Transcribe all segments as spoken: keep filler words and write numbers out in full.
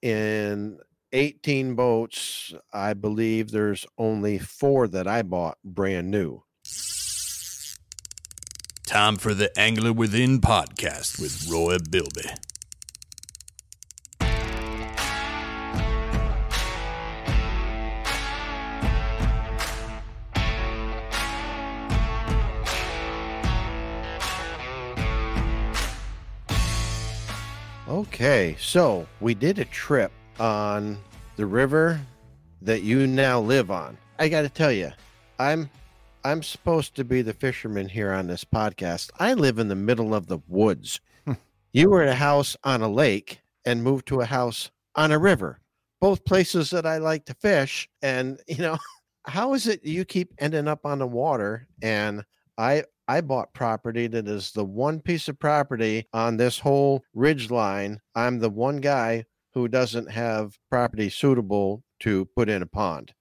in eighteen boats, I believe there's only four that I bought brand new. Time for the Angler Within podcast with Roy Bilby. Okay, so we did a trip on the river that you now live on. I got to tell you, I'm I'm supposed to be the fisherman here on this podcast. I live in the middle of the woods. You were in a house on a lake and moved to a house on a river, both places that I like to fish. And, you know, how is it you keep ending up on the water? And I I bought property that is the one piece of property on this whole ridge line. I'm the one guy who doesn't have property suitable to put in a pond.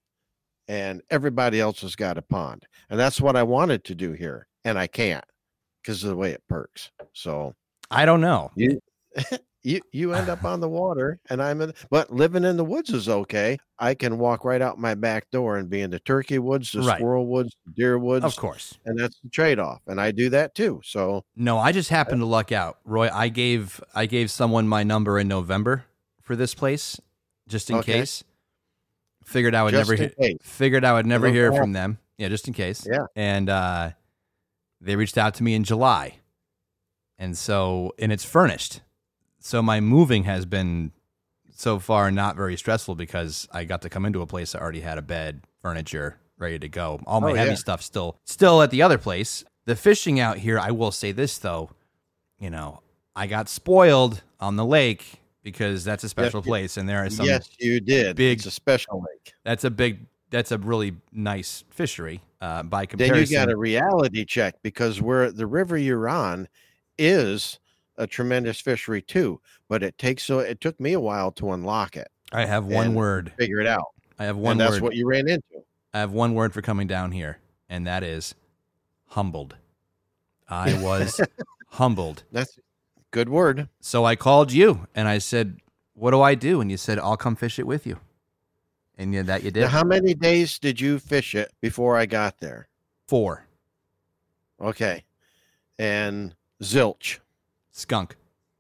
And everybody else has got a pond. And that's what I wanted to do here. And I can't because of the way it perks. So I don't know. You, you, you end up on the water, and I'm in, but living in the woods is okay. I can walk right out my back door and be in the turkey woods, the Right. squirrel woods, the deer woods. Of course. And that's the trade-off. And I do that too. So No, I just happened to luck out. Roy, I gave I gave someone my number in November for this place, just in Okay. case. Figured I would Just never in hear, case. figured I would never Look hear out. from them. Yeah, just in case. Yeah. And uh, they reached out to me in July. And so, and it's furnished. So my moving has been so far not very stressful because I got to come into a place that already had a bed, furniture, ready to go. All my Oh, heavy yeah. stuff still still at the other place. The fishing out here, I will say this though, you know, I got spoiled on the lake because that's a special Yes, you- place and there are some yes, you did. big- It's a special lake. that's a big that's a really nice fishery uh, by Then comparison. you got a reality check because where the river you're on is a tremendous fishery too. But it takes so it took me a while to unlock it, I have one and word. figure it out. I have one and that's word. what you ran into. I have one word for coming down here, and that is humbled. I was humbled. That's a good word. So I called you and I said, "What do I do?" And you said, "I'll come fish it with you." And you, that you did. Now, how many days did you fish it before I got there? Four. Okay. And zilch. Skunk.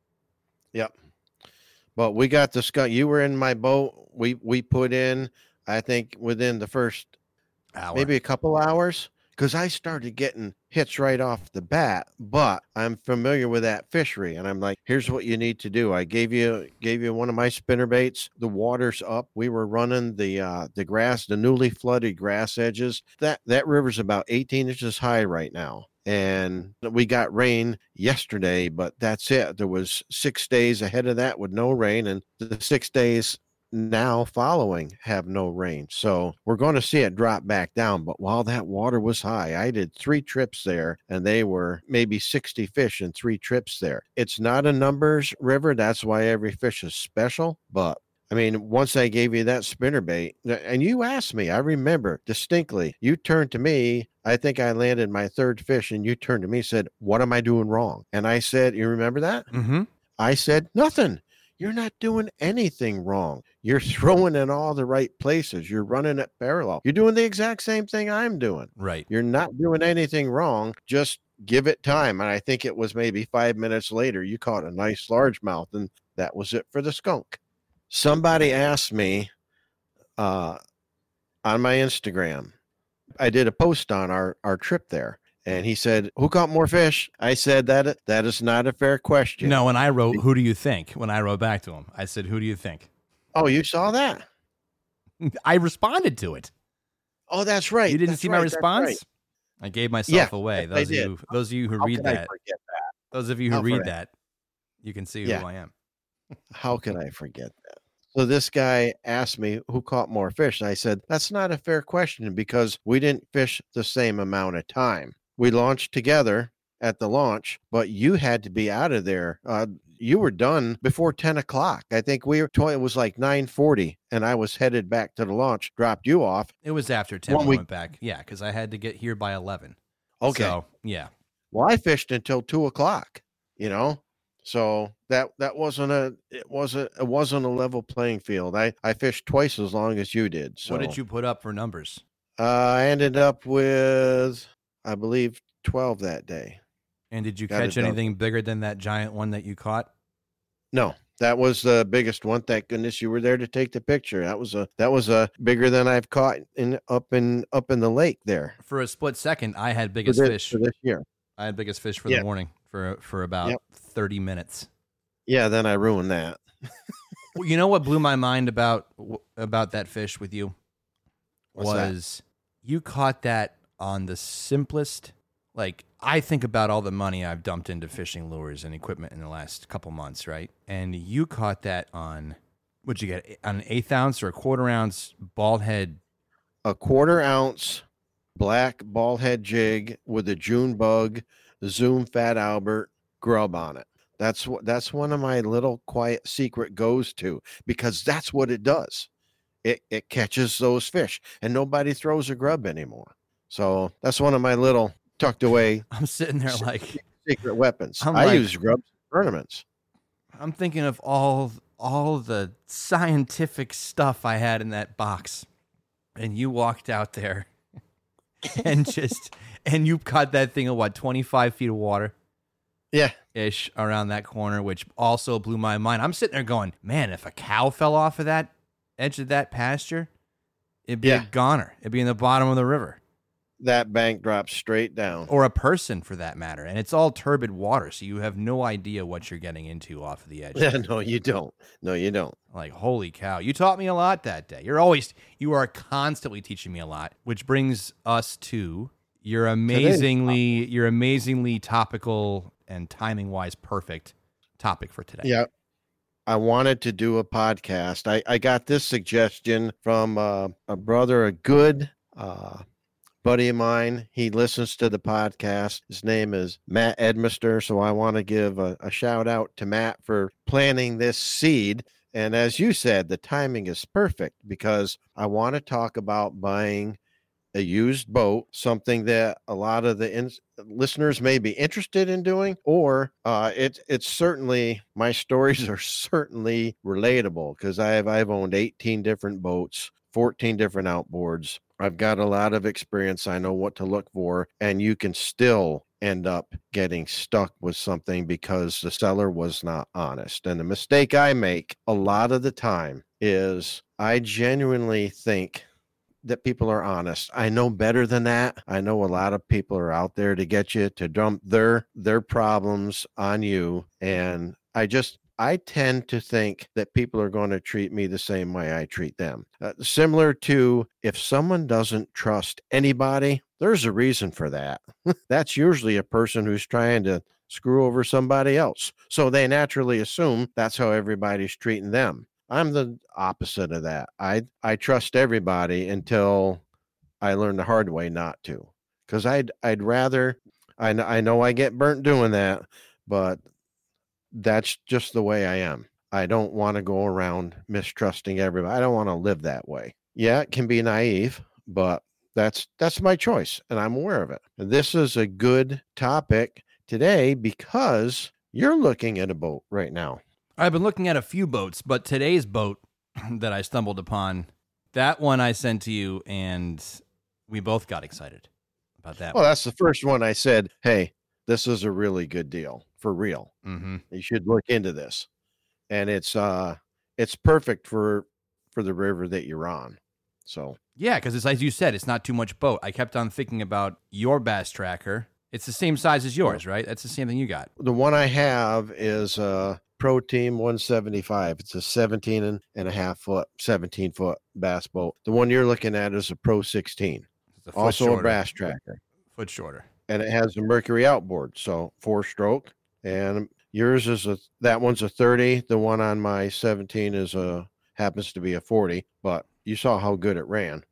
Yep. But we got the skunk. You were in my boat. We we put in, I think, within the first Hour. maybe a couple hours, because I started getting hits right off the bat. But I'm familiar with that fishery, and I'm like, here's what you need to do. I gave you gave you one of my spinner baits. The water's up. We were running the uh, the grass, the newly flooded grass edges. That that river's about eighteen inches high right now. And we got rain yesterday, but that's it. There was six days ahead of that with no rain, and the six days now following have no rain. So we're going to see it drop back down. But while that water was high, I did three trips there, and they were maybe sixty fish in three trips there. It's not a numbers river. That's why every fish is special. But I mean, once I gave you that spinner bait, and you asked me, I remember distinctly, you turned to me. I think I landed my third fish, and you turned to me and said, "What am I doing wrong?" And I said, you remember that? Mm-hmm. I said, nothing. You're not doing anything wrong. You're throwing in all the right places. You're running it parallel. You're doing the exact same thing I'm doing. Right. You're not doing anything wrong. Just give it time. And I think it was maybe five minutes later, you caught a nice largemouth, and that was it for the skunk. Somebody asked me uh, on my Instagram, I did a post on our, our trip there, and he said, "Who caught more fish?" I said, that that is not a fair question. No, when I wrote, "Who do you think?" When I wrote back to him, I said, "Who do you think?" Oh, you saw that? I responded to it. Oh, that's right. You didn't That's see right, my that's response? right. I gave myself Yeah, away. yes, I Those of did. you, those of you who How read could I that, forget that? those of you who How read could I- that, you can see Yeah. who I am. How could I forget that? So this guy asked me who caught more fish. And I said, that's not a fair question because we didn't fish the same amount of time. We launched together at the launch, but you had to be out of there. Uh, you were done before ten o'clock. I think we were told it was like nine forty, and I was headed back to the launch, dropped you off. It was after ten One when I week- went back. Yeah, because I had to get here by eleven. Okay. So, yeah. Well, I fished until two o'clock, you know, So that that wasn't a it wasn't it wasn't a level playing field. I I fished twice as long as you did. So What did you put up for numbers? Uh, I ended up with, I believe, twelve that day. And did you Got catch it done. anything bigger than that giant one that you caught? No, that was the biggest one. Thank goodness you were there to take the picture. That was a that was a bigger than I've caught in up in up in the lake there For a split second, I had for biggest this, fish. for this year. I had biggest fish for Yeah. the morning for for about Yep. thirty minutes. Yeah, then I ruined that. Well, you know what blew my mind about about that fish with you What's that? was you caught that on the simplest. Like, I think about all the money I've dumped into fishing lures and equipment in the last couple months, right? And you caught that on, what'd you get, on an eighth ounce or a quarter ounce bald head? A quarter ounce black ball head jig with a June bug, Zoom Fat Albert grub on it. That's what that's one of my little quiet secret goes to, because that's what it does. It it catches those fish, and nobody throws a grub anymore. So that's one of my little tucked away I'm sitting there like, secret weapons. I'm I like- use grubs in tournaments. I'm thinking of all all the scientific stuff I had in that box. And you walked out there and just, and you caught that thing of what, twenty-five feet of water? Yeah. Ish around that corner, which also blew my mind. I'm sitting there going, man, if a cow fell off of that edge of that pasture, it'd be Yeah. a goner. It'd be in the bottom of the river, That bank drops straight down. or a person for that matter. And it's all turbid water, so you have no idea what you're getting into off of the edge. Yeah, no, you don't. No, you don't. Like, holy cow. You taught me a lot that day. You're always, you are constantly teaching me a lot, which brings us to your amazingly, your amazingly topical and timing wise perfect topic for today. Yeah. I wanted to do a podcast. I, I got this suggestion from uh, a brother, a good uh, buddy of mine. He listens to the podcast. His name is Matt Edmister. So I want to give a, a shout out to Matt for planting this seed. And as you said, the timing is perfect, because I want to talk about buying a used boat, something that a lot of the in- listeners may be interested in doing, or uh, it's it's certainly, my stories are certainly relatable, because I've I've owned eighteen different boats, fourteen different outboards. I've got a lot of experience. I know what to look for, and you can still end up getting stuck with something because the seller was not honest. And the mistake I make a lot of the time is I genuinely think that people are honest. I know better than that. I know a lot of people are out there to get you to dump their their problems on you, and I just I tend to think that people are going to treat me the same way I treat them. Uh, similar to, if someone doesn't trust anybody, there's a reason for that. That's usually a person who's trying to screw over somebody else. So they naturally assume that's how everybody's treating them. I'm the opposite of that. I I trust everybody until I learn the hard way not to. Because I'd I'd rather, I know, I know I get burnt doing that, but that's just the way I am. I don't want to go around mistrusting everybody. I don't want to live that way. Yeah, it can be naive, but that's that's my choice, and I'm aware of it. This is a good topic today because you're looking at a boat right now. I've been looking at a few boats, but today's boat that I stumbled upon, that one I sent to you, and we both got excited about that Well, that's the first one I said, hey, this is a really good deal, for real. one. Mm-hmm. You should look into this. And it's uh it's perfect for for the river that you're on. So Yeah, because it's as you said, it's not too much boat. I kept on thinking about your bass tracker. It's the same size as yours, right? That's the same thing you got. the one I have is a Pro Team one seventy-five. It's a seventeen and, and a half foot, seventeen foot bass boat. The one you're looking at is a Pro sixteen, It's a foot also shorter. a bass tracker. Foot shorter. And it has a Mercury outboard, so four stroke. And yours is a that one's a thirty. The one on my seventeen is a happens to be a forty, but you saw how good it ran.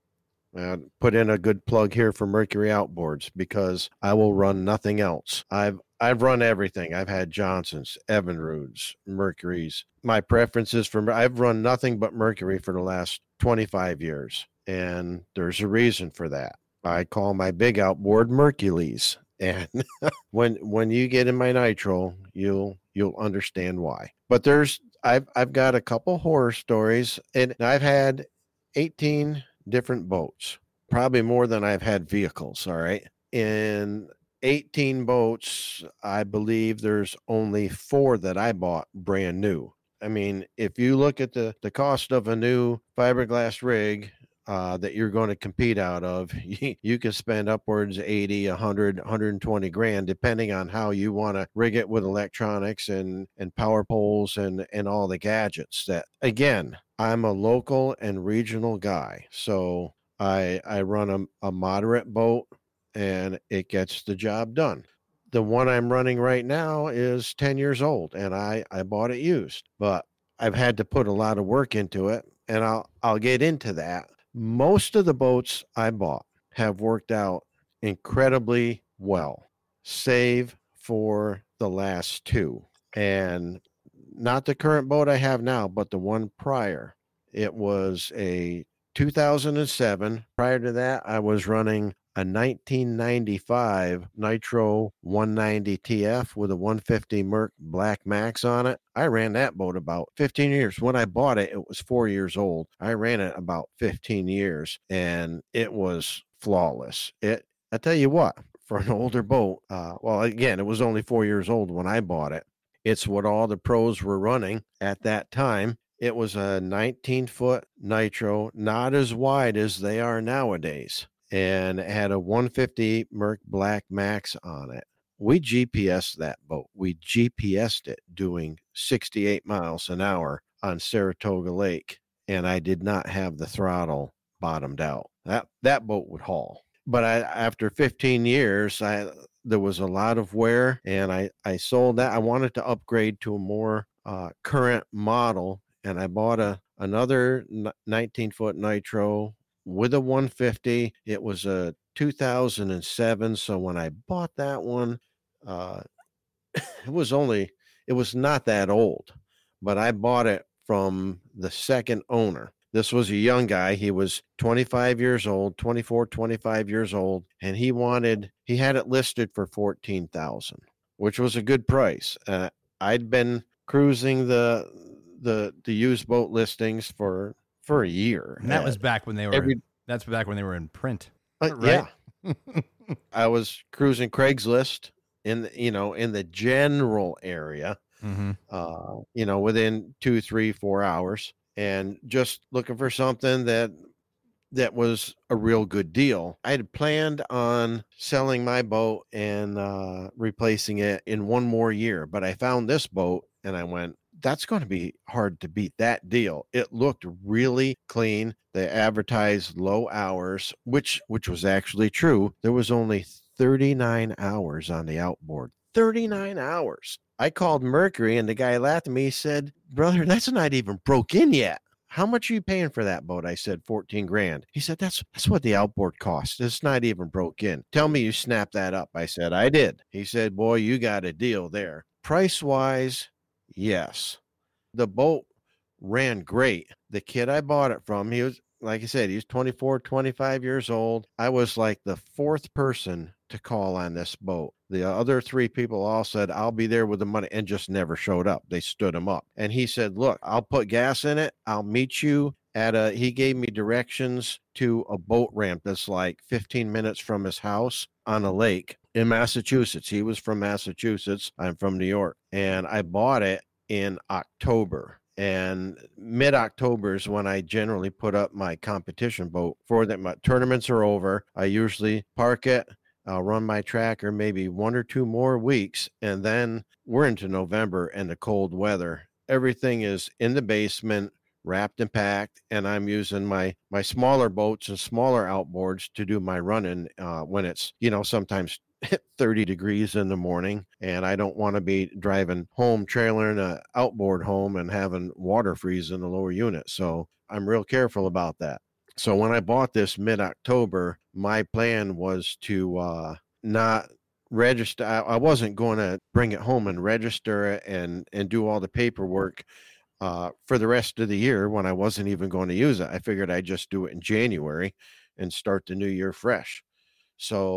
Uh, put in a good plug here for Mercury outboards, because I will run nothing else. I've I've run everything. I've had Johnsons, Evinrudes, Mercuries. My preference is for I've run nothing but Mercury for the last twenty-five years, and there's a reason for that. I call my big outboard Mercules. And when when you get in my nitro, you'll you'll understand why. But there's I've I've got a couple horror stories, and I've had eighteen different boats, probably more than I've had vehicles. All right. In eighteen boats, I believe there's only four that I bought brand new. I mean, if you look at the, the cost of a new fiberglass rig uh, that you're going to compete out of, you, you can spend upwards eighty, one hundred, one hundred twenty grand, depending on how you want to rig it with electronics and, and power poles and, and all the gadgets. That, again, I'm a local and regional guy. So I, I run a, a moderate boat and it gets the job done. The one I'm running right now is ten years old, and I, I bought it used, but I've had to put a lot of work into it, and I'll I'll get into that. Most of the boats I bought have worked out incredibly well, save for the last two. And not the current boat I have now, but the one prior. It was a two thousand seven. Prior to that, I was running a nineteen ninety-five Nitro one ninety T F with a one fifty Merc Black Max on it. I ran that boat about fifteen years. When I bought it, it was four years old. I ran it about fifteen years, and it was flawless. It, I tell you what, for an older boat, uh, well, again, it was only four years old when I bought it. It's what all the pros were running at that time. It was a nineteen foot Nitro, not as wide as they are nowadays, and it had a one fifty Merc Black Max on it. We G P S'd that boat. We G P S'd it doing sixty-eight miles an hour on Saratoga Lake, and I did not have the throttle bottomed out. That that boat would haul. But I, after fifteen years, I there was a lot of wear, and I, I sold that. I wanted to upgrade to a more uh, current model, and I bought a another nineteen foot Nitro with a one fifty. It was a two thousand seven. So when I bought that one, uh, it was only, it was not that old, but I bought it from the second owner. This was a young guy. He was twenty-five years old, twenty-four, twenty-five years old. And he wanted, he had it listed for fourteen thousand, which was a good price. Uh, I'd been cruising the, the, the used boat listings for, for a year. And that was back when they were, Every, that's back when they were in print. Uh, right? Yeah. I was cruising Craigslist in, you know, in the general area, mm-hmm. uh, you know, within two, three, four hours, and just looking for something that, that was a real good deal. I had planned on selling my boat and uh, replacing it in one more year, but I found this boat and I went, that's going to be hard to beat that deal. It looked really clean. They advertised low hours, which which was actually true. There was only thirty-nine hours on the outboard. thirty-nine hours. I called Mercury, and the guy laughed at me. He said, brother, that's not even broke in yet. How much are you paying for that boat? I said, fourteen grand. He said, that's that's what the outboard costs. It's not even broke in. Tell me you snapped that up. I said, I did. He said, boy, you got a deal there. Price-wise, yes. The boat ran great. The kid I bought it from, he was, like I said, he was twenty-four, twenty-five years old. I was like the fourth person to call on this boat. The other three people all said, I'll be there with the money, and just never showed up. They stood him up. And he said, look, I'll put gas in it. I'll meet you at a, he gave me directions to a boat ramp that's like fifteen minutes from his house on a lake in Massachusetts. He was from Massachusetts. I'm from New York. And I bought it in October. And mid-October is when I generally put up my competition boat for that. My tournaments are over. I usually park it. I'll run my tracker maybe one or two more weeks, and then we're into November and the cold weather. Everything is in the basement, wrapped and packed, and I'm using my my smaller boats and smaller outboards to do my running uh, when it's, you know, sometimes thirty degrees in the morning, and I don't want to be driving home, trailing an outboard home and having water freeze in the lower unit. So I'm real careful about that. So when I bought this mid-October, my plan was to uh, not register. I, I wasn't going to bring it home and register it and, and do all the paperwork uh, for the rest of the year when I wasn't even going to use it. I figured I'd just do it in January and start the new year fresh. So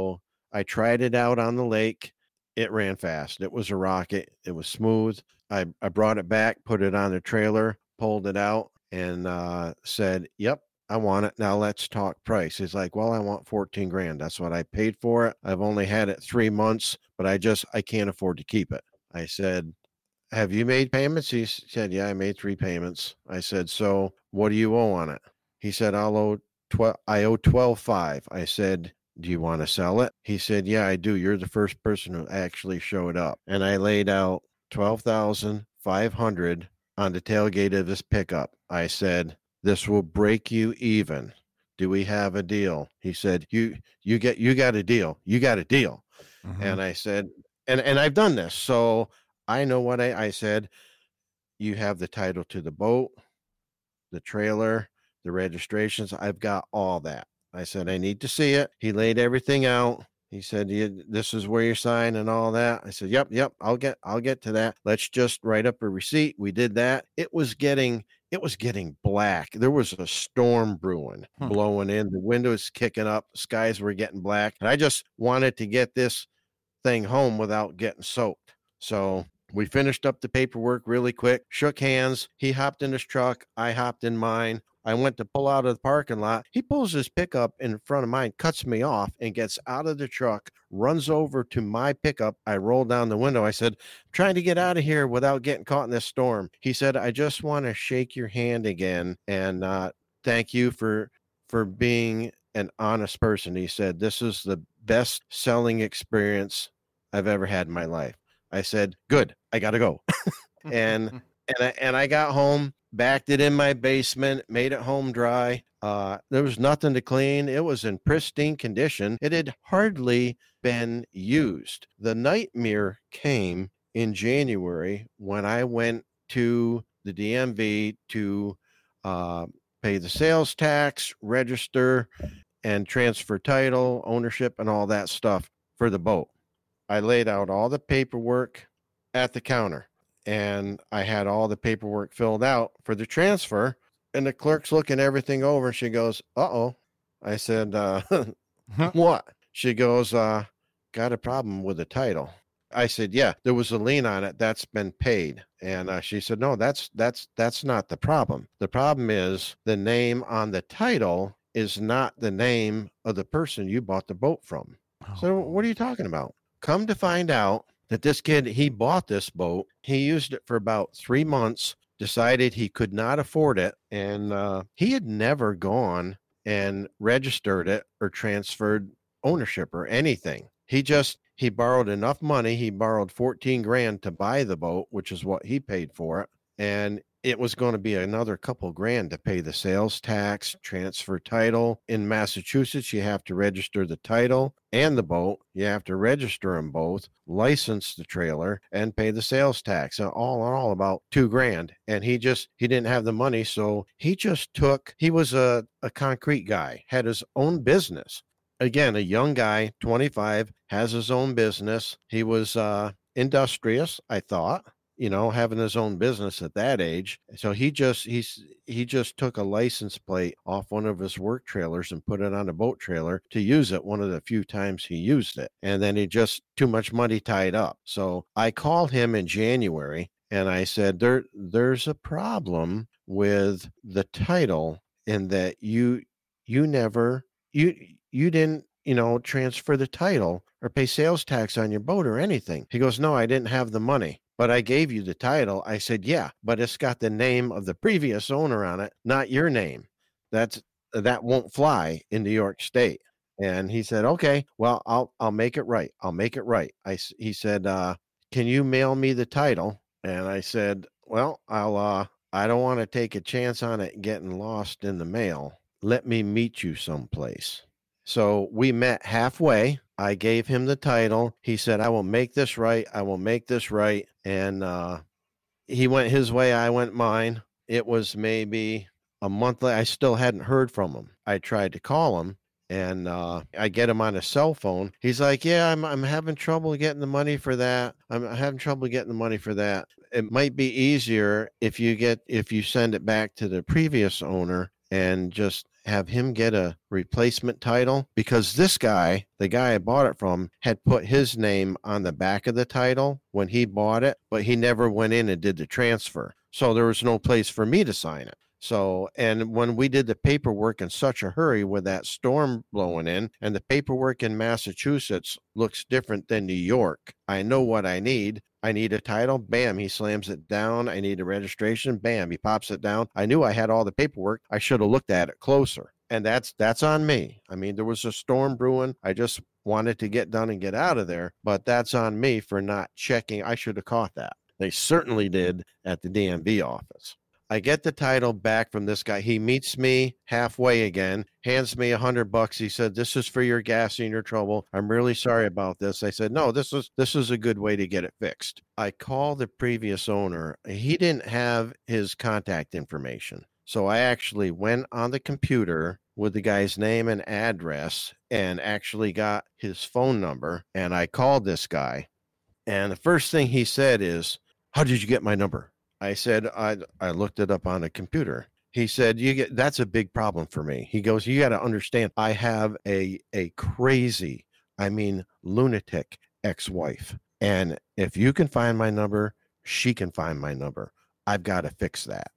I tried it out on the lake. It ran fast. It was a rocket. It was smooth. I, I brought it back, put it on the trailer, pulled it out, and uh, said, yep, I want it. Now let's talk price. He's like, well, I want fourteen grand. That's what I paid for it. I've only had it three months, but I just, I can't afford to keep it. I said, have you made payments? He said, yeah, I made three payments. I said, so what do you owe on it? He said, I'll owe twelve. I owe twelve five. I said, do you want to sell it? He said, yeah, I do. You're the first person who actually showed up. And I laid out twelve thousand five hundred on the tailgate of this pickup. I said, this will break you even. Do we have a deal? He said, you, you get, you got a deal. You got a deal. Mm-hmm. And I said, and, and I've done this. So I know what I, I said. You have the title to the boat, the trailer, the registrations. I've got all that. I said, I need to see it. He laid everything out. He said, this is where you sign and all that. I said, yep, yep, I'll get, I'll get to that. Let's just write up a receipt. We did that. It was getting, it was getting black. There was a storm brewing, hmm. blowing in. The windows kicking up. Skies were getting black. And I just wanted to get this thing home without getting soaked. So we finished up the paperwork really quick, shook hands. He hopped in his truck. I hopped in mine. I went to pull out of the parking lot. He pulls his pickup in front of mine, cuts me off, and gets out of the truck, runs over to my pickup. I rolled down the window. I said, I'm trying to get out of here without getting caught in this storm. He said, I just want to shake your hand again and uh, thank you for for being an honest person. He said, this is the best selling experience I've ever had in my life. I said, good, I got to go. and and I, and I got home. Backed it in my basement, made it home dry. Uh, there was nothing to clean. It was in pristine condition. It had hardly been used. The nightmare came in January when I went to the D M V to uh, pay the sales tax, register, and transfer title, ownership, and all that stuff for the boat. I laid out all the paperwork at the counter. And I had all the paperwork filled out for the transfer. And the clerk's looking everything over. And she goes, uh-oh. I said, uh, what? She goes, uh, got a problem with the title. I said, yeah, there was a lien on it. That's been paid. And uh, she said, no, that's that's that's not the problem. The problem is the name on the title is not the name of the person you bought the boat from. Oh. So what are you talking about? Come to find out that this kid, he bought this boat. He used it for about three months, decided he could not afford it. And uh, he had never gone and registered it or transferred ownership or anything. He just, he borrowed enough money. He borrowed fourteen grand to buy the boat, which is what he paid for it. And it was going to be another couple grand to pay the sales tax, transfer title. In Massachusetts, you have to register the title and the boat. You have to register them both, license the trailer, and pay the sales tax. So all in all, about two grand. And he just, he didn't have the money. So he just took, he was a, a concrete guy, had his own business. Again, a young guy, twenty-five, has his own business. He was uh, industrious, I thought. You know, having his own business at that age. So he just, he's, he just took a license plate off one of his work trailers and put it on a boat trailer to use it one of the few times he used it. And then he just, too much money tied up. So I called him in January and I said, there, there's a problem with the title in that you, you never, you, you didn't, you know, transfer the title or pay sales tax on your boat or anything. He goes, no, I didn't have the money. But I gave you the title. I said, yeah, but it's got the name of the previous owner on it, not your name. That's, that won't fly in New York State. And he said, okay, well, I'll, I'll make it right. I'll make it right. I, he said, uh, can you mail me the title? And I said, well, I'll, uh, I don't want to take a chance on it getting lost in the mail. Let me meet you someplace. So we met halfway. I gave him the title. He said, I will make this right. I will make this right. And uh, he went his way. I went mine. It was maybe a month later. I still hadn't heard from him. I tried to call him and uh, I get him on a cell phone. He's like, yeah, I'm, I'm having trouble getting the money for that. I'm having trouble getting the money for that. It might be easier if you get, if you send it back to the previous owner and just have him get a replacement title, because this guy, the guy I bought it from, had put his name on the back of the title when he bought it, but he never went in and did the transfer. So there was no place for me to sign it. So, and when we did the paperwork in such a hurry with that storm blowing in, and the paperwork in Massachusetts looks different than New York, I know what I need. I need a title. Bam, he slams it down. I need a registration. Bam, he pops it down. I knew I had all the paperwork. I should have looked at it closer. And that's that's on me. I mean, there was a storm brewing. I just wanted to get done and get out of there, but that's on me for not checking. I should have caught that. They certainly did at the D M V office. I get the title back from this guy. He meets me halfway again, hands me a hundred bucks. He said, "This is for your gas and your trouble. I'm really sorry about this." I said, "No, this is this is a good way to get it fixed." I called the previous owner. He didn't have his contact information. So I actually went on the computer with the guy's name and address and actually got his phone number. And I called this guy. And the first thing he said is, "How did you get my number?" I said, I, I looked it up on a computer. He said, "You get, that's a big problem for me." He goes, "You got to understand, I have a, a crazy, I mean, lunatic ex-wife. And if you can find my number, she can find my number. I've got to fix that."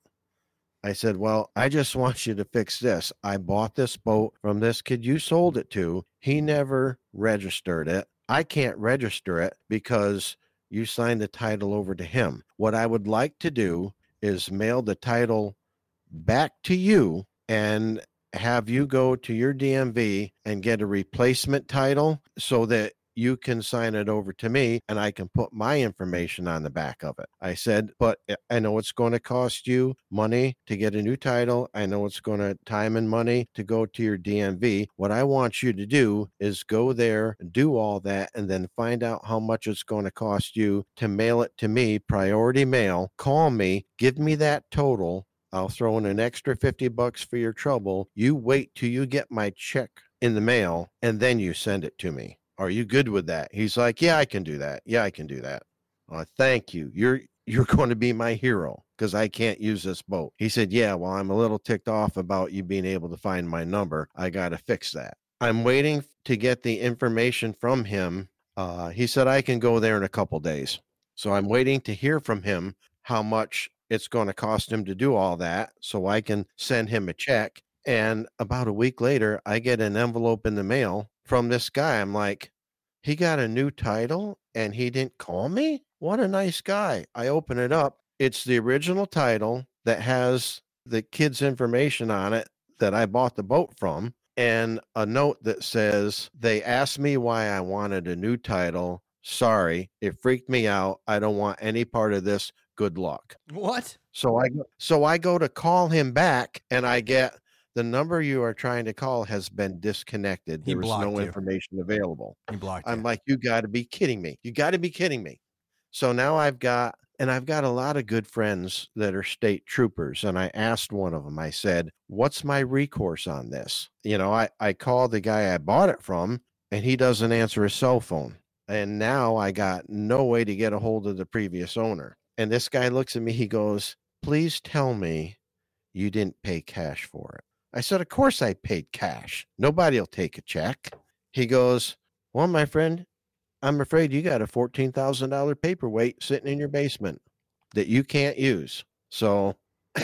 I said, "Well, I just want you to fix this. I bought this boat from this kid you sold it to. He never registered it. I can't register it because you signed the title over to him. What I would like to do is mail the title back to you and have you go to your D M V and get a replacement title so that you can sign it over to me and I can put my information on the back of it." I said, "But I know it's going to cost you money to get a new title. I know it's going to time and money to go to your D M V. What I want you to do is go there, do all that, and then find out how much it's going to cost you to mail it to me, priority mail. Call me, give me that total. I'll throw in an extra fifty bucks for your trouble. You wait till you get my check in the mail, and then you send it to me. Are you good with that?" He's like, "Yeah, I can do that. Yeah, I can do that." "Oh, thank you. You're you're going to be my hero because I can't use this boat." He said, "Yeah, well, I'm a little ticked off about you being able to find my number. I got to fix that." I'm waiting to get the information from him. Uh, he said I can go there in a couple days. So I'm waiting to hear from him how much it's going to cost him to do all that so I can send him a check. And about a week later, I get an envelope in the mail from this guy. I'm like, he got a new title and he didn't call me? What a nice guy. I open it up. It's the original title that has the kid's information on it that I bought the boat from, and a note that says, "They asked me why I wanted a new title. Sorry, it freaked me out. I don't want any part of this. Good luck." What? So I so I go to call him back and I get, "The number you are trying to call has been disconnected. He There is blocked no you. information available." He blocked I'm you. like, "You got to be kidding me. You got to be kidding me." So now I've got, and I've got a lot of good friends that are state troopers. And I asked one of them, I said, "What's my recourse on this?" You know, I, I called the guy I bought it from and he doesn't answer his cell phone. And now I got no way to get a hold of the previous owner. And this guy looks at me, he goes, "Please tell me you didn't pay cash for it." I said, "Of course I paid cash. Nobody will take a check." He goes, "Well, my friend, I'm afraid you got a fourteen thousand dollars paperweight sitting in your basement that you can't use." So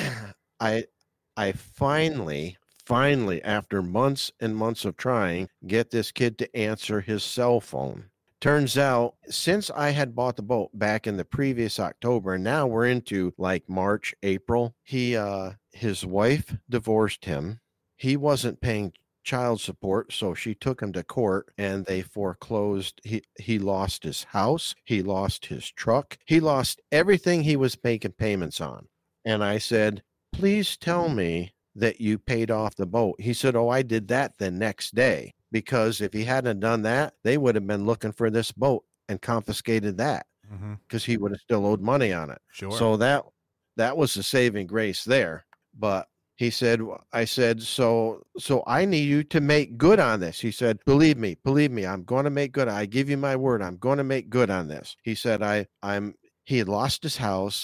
I, I finally, finally, after months and months of trying, get this kid to answer his cell phone. Turns out, since I had bought the boat back in the previous October, and now we're into like March, April, he, uh, his wife divorced him. He wasn't paying child support, so she took him to court and they foreclosed. He, he lost his house. He lost his truck. He lost everything he was making payments on. And I said, "Please tell me that you paid off the boat." He said, "Oh, I did that the next day." Because if he hadn't done that, they would have been looking for this boat and confiscated that because mm-hmm. he would have still owed money on it. Sure. So that that was the saving grace there. But he said, I said, so so I need you to make good on this. He said, believe me, believe me, I'm going to make good. I give you my word. I'm going to make good on this. He said, I I'm he had lost his house.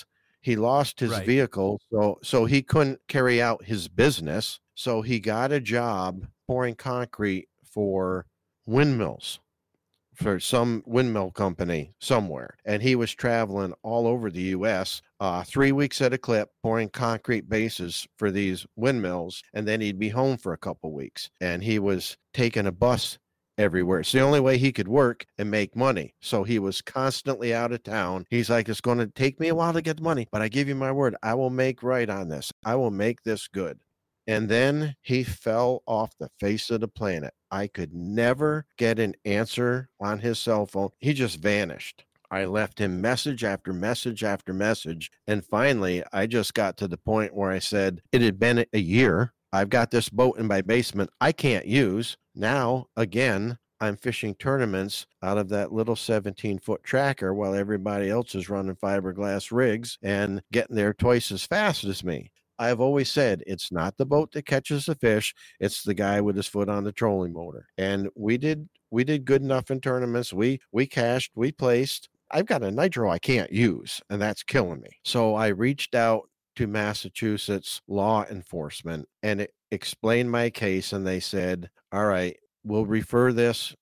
He lost his Right. vehicle, so so he couldn't carry out his business. So he got a job pouring concrete for windmills, for some windmill company somewhere. And he was traveling all over the U S, uh, three weeks at a clip, pouring concrete bases for these windmills. And then he'd be home for a couple weeks. And he was taking a bus everywhere. It's the only way he could work and make money. So he was constantly out of town. He's like, it's going to take me a while to get money, but I give you my word, I will make right on this. I will make this good. And then he fell off the face of the planet. I could never get an answer on his cell phone. He just vanished. I left him message after message after message. And finally, I just got to the point where I said, it had been a year. I've got this boat in my basement I can't use. Now, again, I'm fishing tournaments out of that little seventeen foot tracker while everybody else is running fiberglass rigs and getting there twice as fast as me. I've always said it's not the boat that catches the fish, it's the guy with his foot on the trolling motor. And we did we did good enough in tournaments. We we cashed, we placed. I've got a nitro I can't use, and that's killing me. So I reached out to Massachusetts law enforcement and it explained my case, and they said, all right, we'll refer this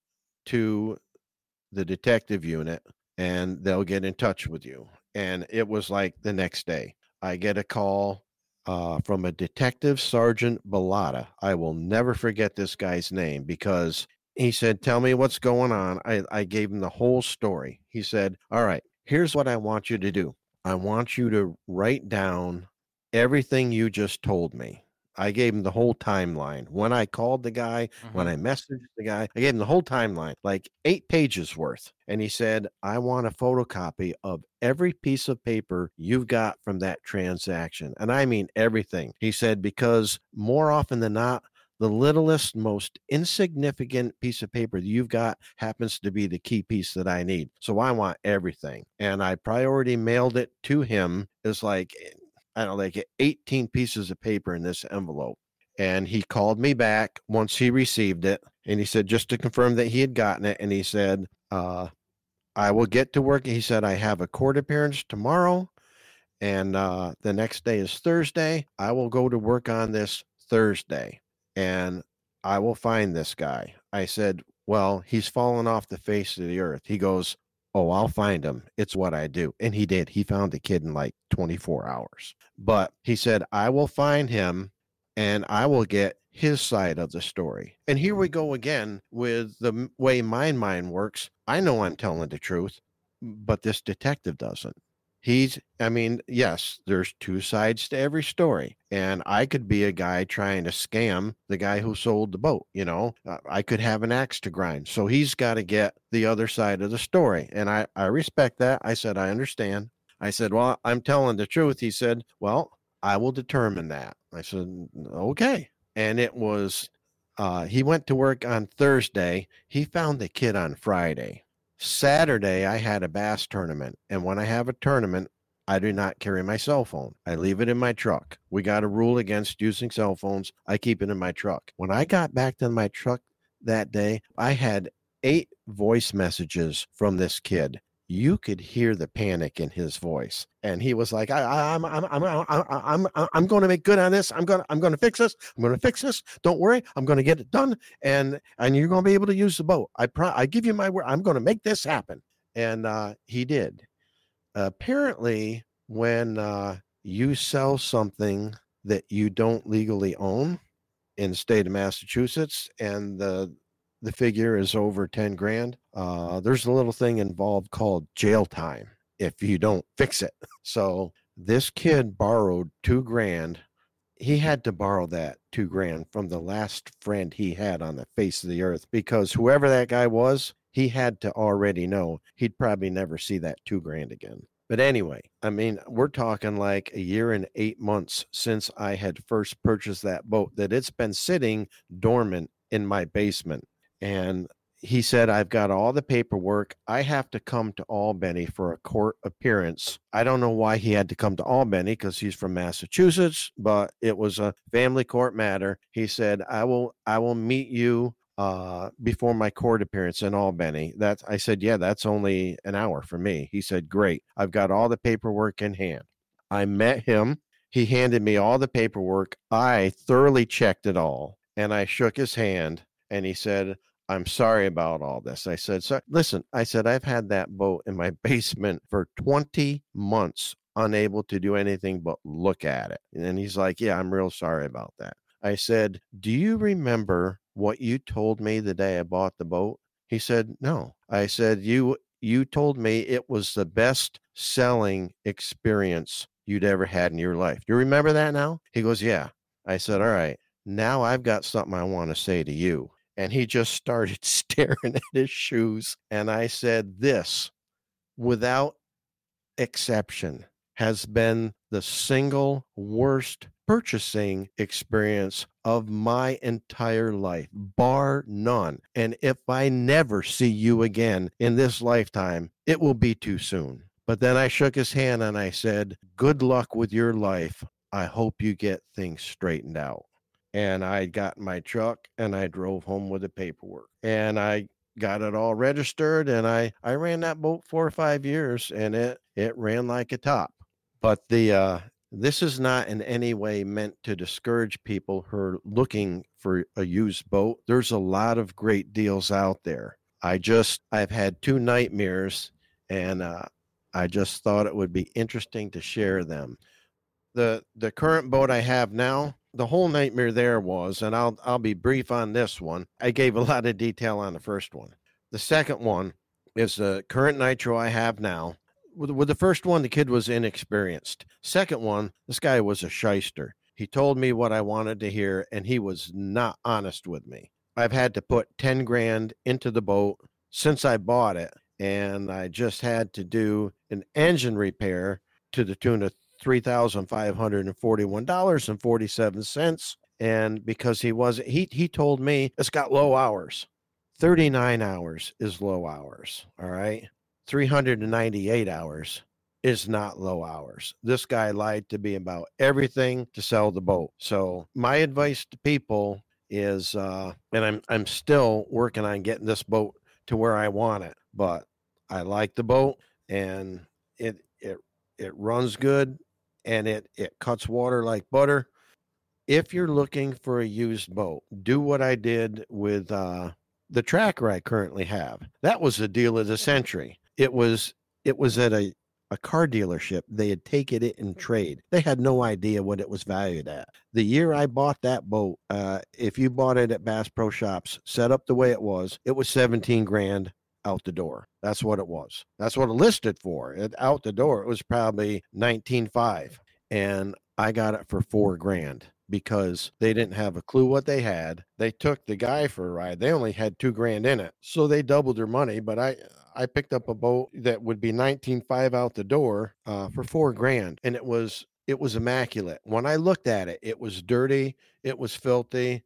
to the detective unit and they'll get in touch with you. And it was like the next day. I get a call uh, from a detective, Sergeant Bellotta. I will never forget this guy's name because he said, tell me what's going on. I, I gave him the whole story. He said, all right, here's what I want you to do. I want you to write down everything you just told me. I gave him the whole timeline. When I called the guy, mm-hmm. when I messaged the guy, I gave him the whole timeline, like eight pages worth. And he said, I want a photocopy of every piece of paper you've got from that transaction. And I mean everything. He said, because more often than not, the littlest, most insignificant piece of paper that you've got happens to be the key piece that I need. So I want everything. And I priority mailed it to him. It's like, I don't know, like eighteen pieces of paper in this envelope. And he called me back once he received it. And he said, just to confirm that he had gotten it. And he said, uh, I will get to work. He said, I have a court appearance tomorrow. And uh, the next day is Thursday. I will go to work on this Thursday. And I will find this guy. I said, well, he's fallen off the face of the earth. He goes, oh, I'll find him. It's what I do. And he did. He found the kid in like twenty-four hours. But he said, I will find him and I will get his side of the story. And here we go again with the way my mind works. I know I'm telling the truth, but this detective doesn't. He's, I mean, yes, there's two sides to every story. And I could be a guy trying to scam the guy who sold the boat, you know, I could have an axe to grind. So he's got to get the other side of the story. And I, I respect that. I said, I understand. I said, well, I'm telling the truth. He said, well, I will determine that. I said, okay. And it was, uh, he went to work on Thursday. He found the kid on Friday. Saturday, I had a bass tournament. And when I have a tournament, I do not carry my cell phone. I leave it in my truck. We got a rule against using cell phones. I keep it in my truck. When I got back to my truck that day, I had eight voice messages from this kid. You could hear the panic in his voice. And he was like, I, I, I'm, I'm, I'm, I'm, I'm, I'm going to make good on this. I'm going to, I'm going to fix this. I'm going to fix this. Don't worry. I'm going to get it done. And, and you're going to be able to use the boat. I pro- I give you my word. I'm going to make this happen. And uh, he did. Apparently, when uh, you sell something that you don't legally own in the state of Massachusetts, and the the figure is over ten grand, uh, there's a little thing involved called jail time if you don't fix it. So this kid borrowed two grand. He had to borrow that two grand from the last friend he had on the face of the earth, because whoever that guy was, he had to already know he'd probably never see that two grand again. But anyway, I mean, we're talking like a year and eight months since I had first purchased that boat, that it's been sitting dormant in my basement. And he said, I've got all the paperwork. I have to come to Albany for a court appearance. I don't know why he had to come to Albany, because he's from Massachusetts, but it was a family court matter. He said, I will, I will meet you uh, before my court appearance in Albany. That I said, yeah, that's only an hour for me. He said, great. I've got all the paperwork in hand. I met him. He handed me all the paperwork. I thoroughly checked it all, and I shook his hand, and he said, I'm sorry about all this. I said, so, listen, I said, I've had that boat in my basement for twenty months, unable to do anything but look at it. And he's like, yeah, I'm real sorry about that. I said, do you remember what you told me the day I bought the boat? He said, no. I said, you you told me it was the best selling experience you'd ever had in your life. Do you remember that now? He goes, yeah. I said, all right, now I've got something I want to say to you. And he just started staring at his shoes. And I said, this, without exception, has been the single worst purchasing experience of my entire life, bar none. And if I never see you again in this lifetime, it will be too soon. But then I shook his hand and I said, good luck with your life. I hope you get things straightened out. And I got in my truck and I drove home with the paperwork. And I got it all registered, and I, I ran that boat four or five years, and it, it ran like a top. But the uh, this is not in any way meant to discourage people who are looking for a used boat. There's a lot of great deals out there. I just, I've had two nightmares, and uh, I just thought it would be interesting to share them. The the current boat I have now, the whole nightmare there was, and I'll I'll be brief on this one. I gave a lot of detail on the first one. The second one is the current Nitro I have now. With, with the first one, the kid was inexperienced. Second one, this guy was a shyster. He told me what I wanted to hear, and he was not honest with me. I've had to put ten grand into the boat since I bought it, and I just had to do an engine repair to the tune of three thousand five hundred forty-one dollars and forty-seven cents. And because he wasn't, he, he told me it's got low hours. thirty-nine hours is low hours. All right. three hundred ninety-eight hours is not low hours. This guy lied to me about everything to sell the boat. So my advice to people is, uh, and I'm, I'm still working on getting this boat to where I want it, but I like the boat, and it, it, it runs good. And it, it cuts water like butter. If you're looking for a used boat, do what I did with uh, the tracker I currently have. That was the deal of the century. It was it was at a, a car dealership. They had taken it in trade. They had no idea what it was valued at. The year I bought that boat, uh, if you bought it at Bass Pro Shops, set up the way it was, it was seventeen grand out the door. That's what it was. That's what it listed for. It, out the door, it was probably nineteen five, and I got it for four grand because they didn't have a clue what they had. They took the guy for a ride. They only had two grand in it, so they doubled their money. But I, I picked up a boat that would be nineteen five out the door uh, for four grand, and it was it was immaculate. When I looked at it, it was dirty, it was filthy,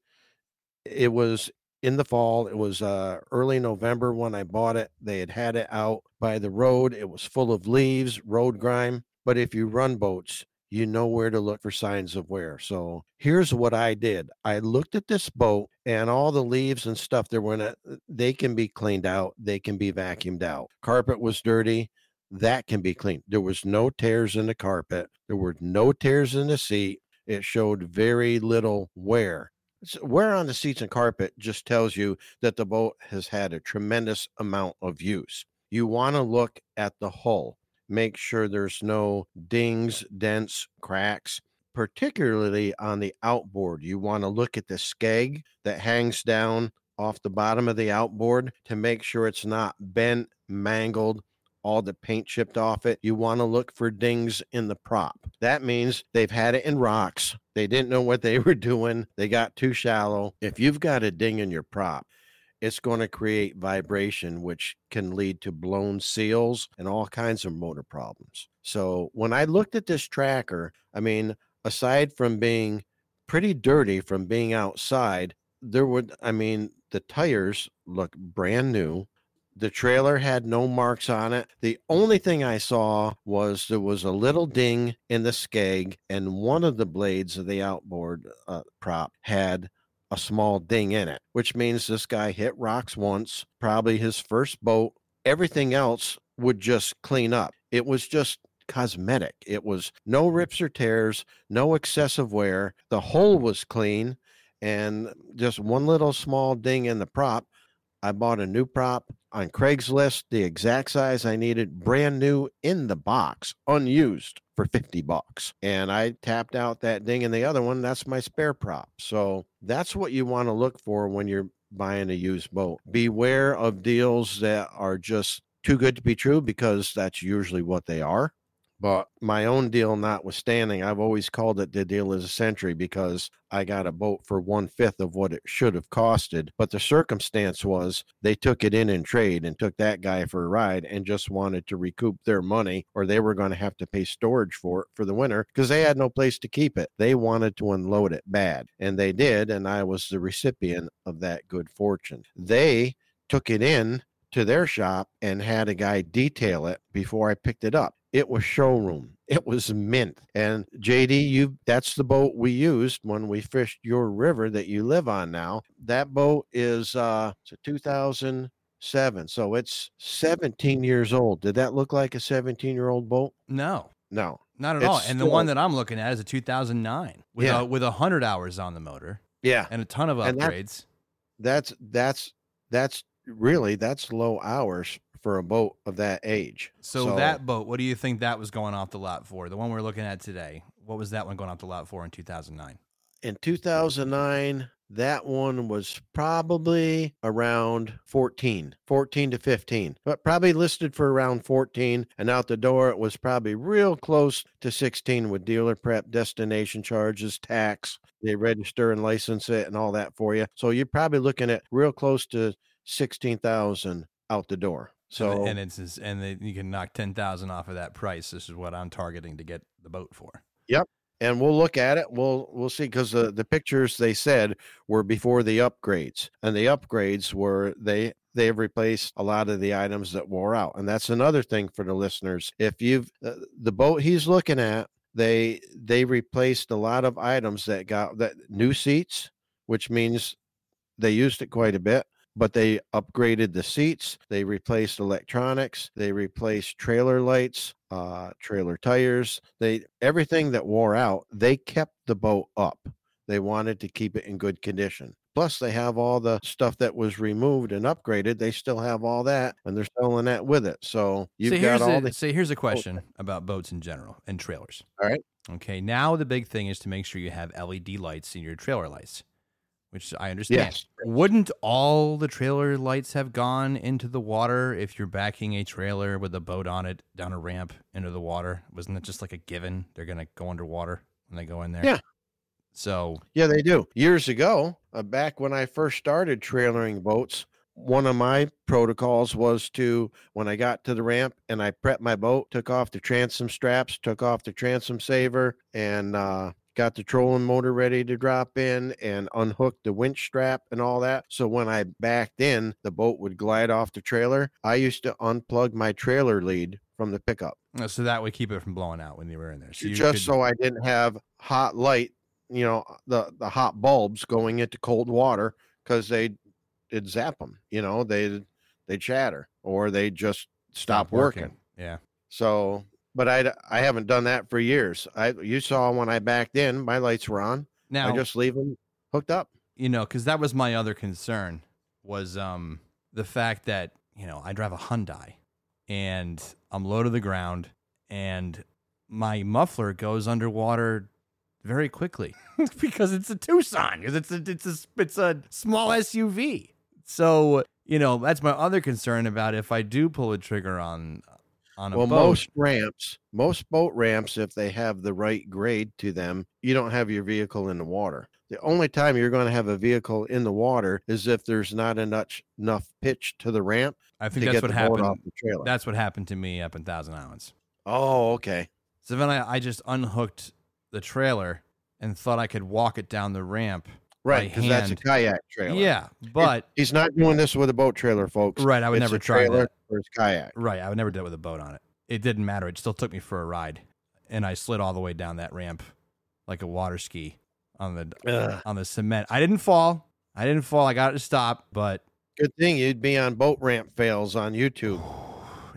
it was. In the fall, it was uh, early November when I bought it. They had had it out by the road. It was full of leaves, road grime. But if you run boats, you know where to look for signs of wear. So here's what I did. I looked at this boat, and all the leaves and stuff that were in it, they can be cleaned out. They can be vacuumed out. Carpet was dirty. That can be cleaned. There was no tears in the carpet. There were no tears in the seat. It showed very little wear. Wear on the seats and carpet just tells you that the boat has had a tremendous amount of use. You want to look at the hull. Make sure there's no dings, dents, cracks, particularly on the outboard. You want to look at the skeg that hangs down off the bottom of the outboard to make sure it's not bent, mangled, all the paint chipped off it. You want to look for dings in the prop. That means they've had it in rocks. They didn't know what they were doing. They got too shallow. If you've got a ding in your prop, it's going to create vibration, which can lead to blown seals and all kinds of motor problems. So when I looked at this tracker, I mean, aside from being pretty dirty from being outside, there would, I mean, the tires look brand new. The trailer had no marks on it. The only thing I saw was there was a little ding in the skeg, and one of the blades of the outboard uh, prop had a small ding in it, which means this guy hit rocks once, probably his first boat. Everything else would just clean up. It was just cosmetic. It was no rips or tears, no excessive wear. The hull was clean, and just one little small ding in the prop. I bought a new prop on Craigslist, the exact size I needed, brand new in the box, unused, for fifty bucks. And I tapped out that ding in the other one. That's my spare prop. So that's what you want to look for when you're buying a used boat. Beware of deals that are just too good to be true, because that's usually what they are. But my own deal notwithstanding, I've always called it the deal of the century, because I got a boat for one fifth of what it should have costed. But the circumstance was they took it in in trade and took that guy for a ride and just wanted to recoup their money, or they were going to have to pay storage for it for the winter because they had no place to keep it. They wanted to unload it bad, and they did. And I was the recipient of that good fortune. They took it in to their shop and had a guy detail it before I picked it up. It was showroom. It was mint. And J D, you that's the boat we used when we fished your river that you live on now. That boat is uh it's a two thousand seven. So it's seventeen years old. Did that look like a seventeen-year-old boat? No. No. Not at It's all. And still- the one that I'm looking at is a two thousand nine with Yeah. a, with one hundred hours on the motor Yeah. and a ton of And that- upgrades. That's that's that's really that's low hours for a boat of that age. So, that boat, what do you think that was going off the lot for? The one we're looking at today, what was that one going off the lot for in two thousand nine? in two thousand nine, that one was probably around fourteen, fourteen to fifteen, but probably listed for around fourteen. And out the door, it was probably real close to sixteen with dealer prep, destination charges, tax. They register and license it and all that for you. So you're probably looking at real close to sixteen thousand out the door. So and, and it's and they, you can knock ten thousand off of that price. This is what I'm targeting to get the boat for. Yep. And we'll look at it. We'll we'll see, because the, the pictures they said were before the upgrades, and the upgrades were they they have replaced a lot of the items that wore out. And that's another thing for the listeners. If you've uh, the boat he's looking at, they they replaced a lot of items that got that new seats, which means they used it quite a bit. But they upgraded the seats, they replaced electronics, they replaced trailer lights, uh, trailer tires, they everything that wore out, they kept the boat up. They wanted to keep it in good condition. Plus, they have all the stuff that was removed and upgraded. They still have all that, and they're selling that with it. So you've so got here's all a, the so here's a question about boats in general and trailers. all right. Okay, now the big thing is to make sure you have L E D lights in your trailer lights, which I understand. Yes. Wouldn't all the trailer lights have gone into the water if you're backing a trailer with a boat on it down a ramp into the water? Wasn't that just like a given? They're going to go underwater when they go in there? Yeah. So, Yeah, they do. Years ago, uh, back when I first started trailering boats, one of my protocols was to, when I got to the ramp and I prepped my boat, took off the transom straps, took off the transom saver, and uh, got the trolling motor ready to drop in, and unhooked the winch strap and all that. So when I backed in, the boat would glide off the trailer. I used to unplug my trailer lead from the pickup, uh, so that would keep it from blowing out when you were in there. So you just could- so I didn't have hot light, you know, the, the hot bulbs going into cold water, because they it'd zap them, you know, they they chatter or they just stop working. Yeah. So, but I I haven't done that for years. I you saw when I backed in, my lights were on. Now, I just leave them hooked up. you know, because that was my other concern was um the fact that, you know, I drive a Hyundai and I'm low to the ground and my muffler goes underwater very quickly because it's a Tucson, because it's a, it's a, it's a small S U V. So, you know, that's my other concern about if I do pull a trigger on on a Well, boat. most ramps, most boat ramps, if they have the right grade to them, you don't have your vehicle in the water. The only time you're going to have a vehicle in the water is if there's not enough enough pitch to the ramp I think to that's get what the boat off happened. the trailer. That's what happened to me up in Thousand Islands. Oh, okay. So then I, I just unhooked the trailer and thought I could walk it down the ramp. Right, because that's a hand. kayak trailer. Yeah, but He's not doing this with a boat trailer, folks. right, I would It's never a try trailer that. for his kayak. Right, I would never do it with a boat on it. It didn't matter. It still took me for a ride, and I slid all the way down that ramp like a water ski on the Ugh. on the cement. I didn't fall. I didn't fall. I got it to stop, but Good thing you'd be on boat ramp fails on YouTube.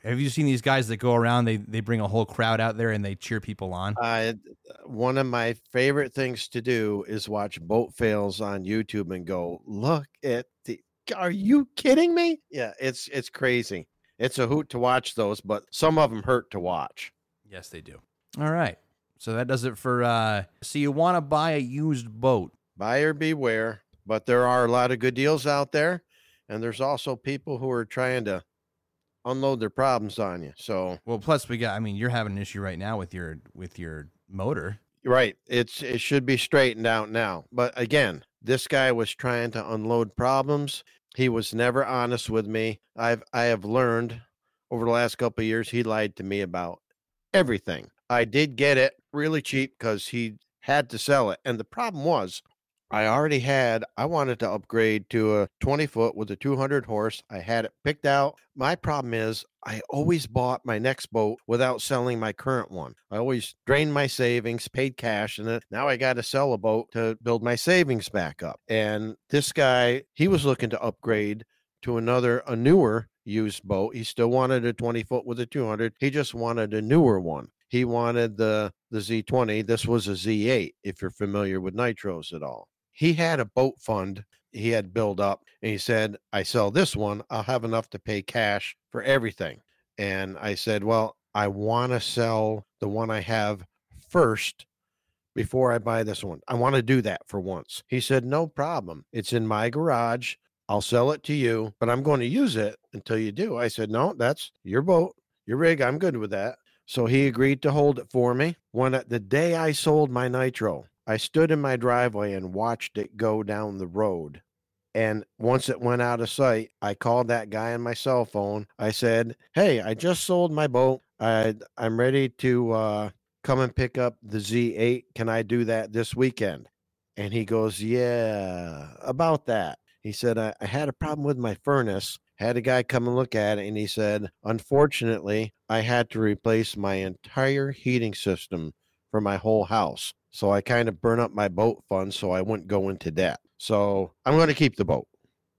Have you seen these guys that go around? They they bring a whole crowd out there and they cheer people on. Uh, one of my favorite things to do is watch boat fails on YouTube and go, look at the. Are you kidding me? Yeah, it's it's crazy. It's a hoot to watch those, but some of them hurt to watch. Yes, they do. All right. So that does it for, uh, so you want to buy a used boat. Buyer beware, but there are a lot of good deals out there. And there's also people who are trying to unload their problems on you. So, well, plus we got, I mean, you're having an issue right now with your, with your motor. Right. It's, it should be straightened out now. But again, this guy was trying to unload problems. He was never honest with me. I've, I have learned over the last couple of years, he lied to me about everything. I did get it really cheap because he had to sell it. And the problem was I already had, I wanted to upgrade to a twenty foot with a two hundred horse. I had it picked out. My problem is I always bought my next boat without selling my current one. I always drained my savings, paid cash, and then now I got to sell a boat to build my savings back up. And this guy, he was looking to upgrade to another, a newer used boat. He still wanted a twenty foot with a two hundred. He just wanted a newer one. He wanted the, the Z twenty. This was a Z eight, if you're familiar with nitros at all. He had a boat fund he had built up, and he said, I sell this one, I'll have enough to pay cash for everything. And I said, well, I want to sell the one I have first before I buy this one. I want to do that for once. He said, no problem. It's in my garage. I'll sell it to you, but I'm going to use it until you do. I said, no, that's your boat, your rig. I'm good with that. So he agreed to hold it for me. When the day I sold my nitro, I stood in my driveway and watched it go down the road. And once it went out of sight, I called that guy on my cell phone. I said, hey, I just sold my boat. I, I'm ready to uh, come and pick up the Z eight. Can I do that this weekend? And he goes, yeah, about that. He said, I, I had a problem with my furnace. Had a guy come and look at it, and he said, unfortunately, I had to replace my entire heating system for my whole house. So I kind of burn up my boat fund so I wouldn't go into debt. So I'm going to keep the boat.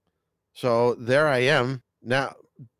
So there I am. Now,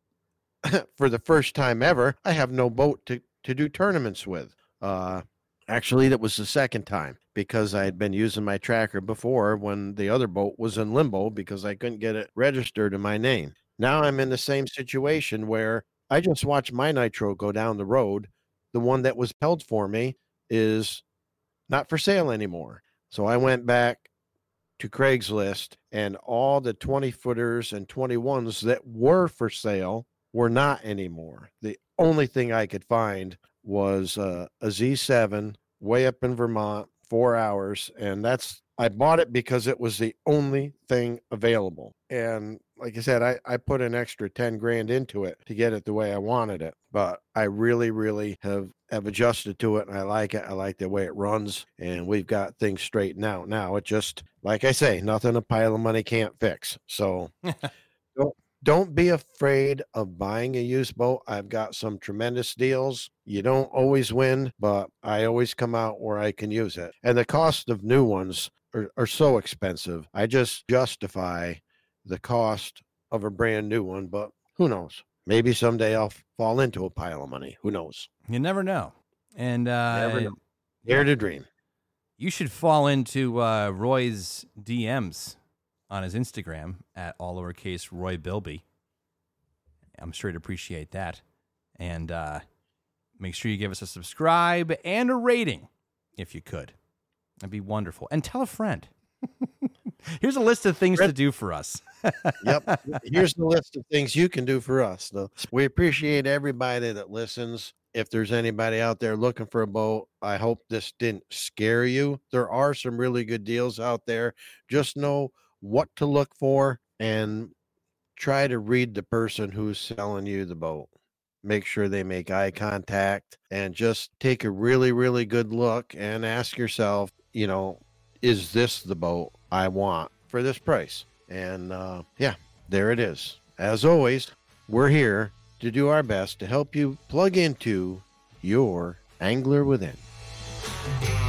for the first time ever, I have no boat to, to do tournaments with. Uh, actually, that was the second time because I had been using my tracker before when the other boat was in limbo because I couldn't get it registered in my name. Now I'm in the same situation where I just watched my nitro go down the road. The one that was held for me is not for sale anymore. So I went back to Craigslist, and all the twenty footers and twenty-ones that were for sale were not anymore. The only thing I could find was uh, a Z seven way up in Vermont, four hours. And that's, I bought it because it was the only thing available. And like I said, I, I put an extra ten grand into it to get it the way I wanted it. But I really, really have, have adjusted to it, and I like it. I like the way it runs, and we've got things straightened out now. It just, like I say, nothing a pile of money can't fix. So don't, don't be afraid of buying a used boat. I've got some tremendous deals. You don't always win, but I always come out where I can use it. And the cost of new ones are, are so expensive. I just justify the cost of a brand new one, but who knows? Maybe someday I'll fall into a pile of money. Who knows? You never know. And uh, never know. Dare to dream. You should fall into uh, Roy's D Ms on his Instagram at all lowercase Roy Bilby. I'm sure he'd appreciate that. And uh, make sure you give us a subscribe and a rating if you could. That'd be wonderful. And tell a friend. Here's a list of things to do for us. Yep. Here's the list of things you can do for us. Though. We appreciate everybody that listens. If there's anybody out there looking for a boat, I hope this didn't scare you. There are some really good deals out there. Just know what to look for and try to read the person who's selling you the boat. Make sure they make eye contact and just take a really, really good look and ask yourself, you know, is this the boat I want for this price? And uh, yeah, there it is. As always, we're here to do our best to help you plug into your angler within.